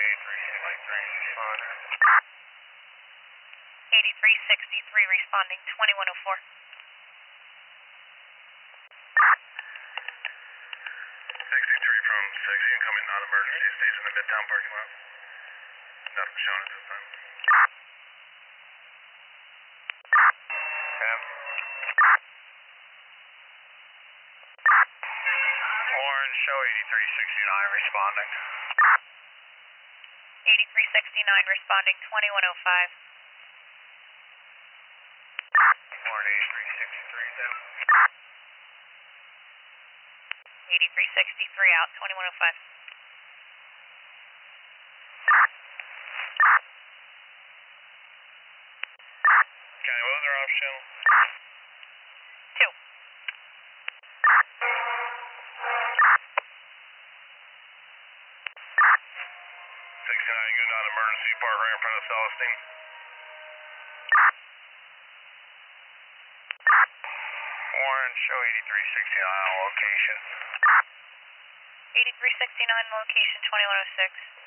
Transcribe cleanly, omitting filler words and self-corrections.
8363 responding 2104. 63 from Sexy incoming non-emergency station in the Midtown parking lot. Nothing shown at this time. Warren, show 8369 responding. 8369 responding 2105. Warren, 8363 down. 8363 out 2105. County, what was our off channel? 2. 69, you go non-emergency, park right in front of Celestine. Warren, show 8369 on location. 8369 location 2106.